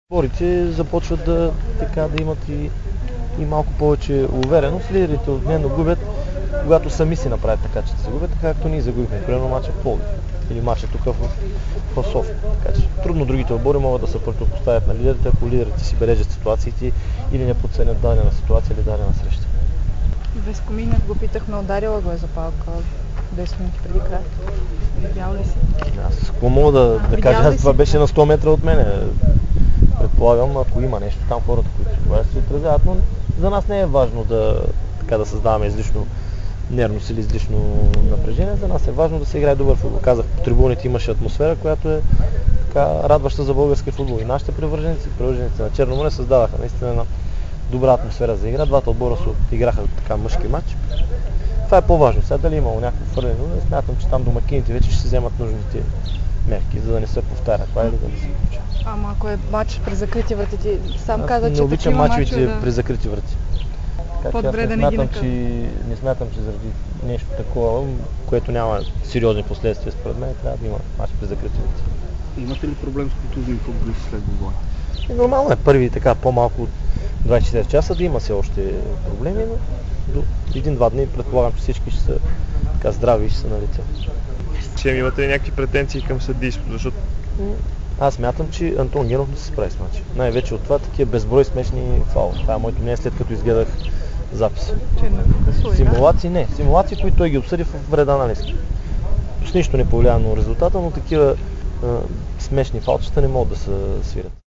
Отборите започват да имат и малко повече увереност. Лидерите отменно губят, когато сами си направят така, че се губят, както ние загубихме, примерно мача в Пловдив или мача тук в София. Така че трудно другите отбори могат да се противопоставят на лидерите, ако лидерите си бележат ситуациите или не подценят дадена ситуация или дадена среща. Веско Михнев го питахме, ударила го е за палка 10 минути преди края. Видял ли си? Аз какво мога да кажа? Това беше на 100 метра от мене. Предполагам, ако има нещо там, хората, които се отразяват, но за нас не е важно да създаваме излишно нервност или излишно напрежение. За нас е важно да се играе добър футбол. Казах, по трибуните имаше атмосфера, която е радваща за български футбол. И нашите привърженици на Черно море създадаха наистина една добра атмосфера за игра. Двата отбора се играха мъжки матч. Това е по-важно. Сега дали имало някакво фърлене, но смятам, че там домакините вече ще вземат нужните мерки, за да не се повтаря това или да не се получава. Ама ако е матч при закрити врати, ти сам каза, че не обичам мачовете при закрити врати. По-добре да не ги накъл. Не смятам, че заради нещо такова, което няма сериозни последствия според мен, трябва да има мач при закрити врати. Имате ли проблем с контузни футболисти след двубоя? Нормално е първи по-малко от 24 часа да има все още проблеми, но до 1-2 дни предполагам, че всички ще са здрави и ще са на лице. Ще имате ли някакви претенции към съдийството, защото... Аз смятам, че Антон Генов не се справи с мача. Най-вече от това такива безброй смешни фаули. Това е моето мнение, след като изгледах записа. Симулации, които той ги обсъди в вреда на Левски. С нищо не повлиява на резултата, но такива смешни фаулчета не могат да се свирят.